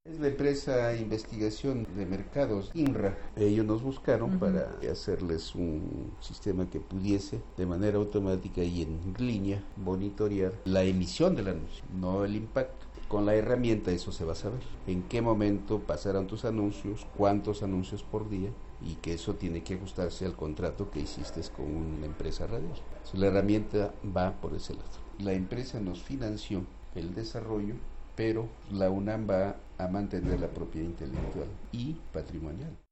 Es la empresa Investigación de Mercados, INRA. Ellos nos buscaron para hacerles un sistema que pudiese de manera automática y en línea monitorear la emisión del anuncio, no el impacto. Con la herramienta eso se va a saber. En qué momento pasarán tus anuncios, cuántos anuncios por día, y que eso tiene que ajustarse al contrato que hiciste con una empresa radial. Entonces, la herramienta va por ese lado. La empresa nos financió el desarrollo, pero la UNAM va a mantener la propiedad intelectual y patrimonial.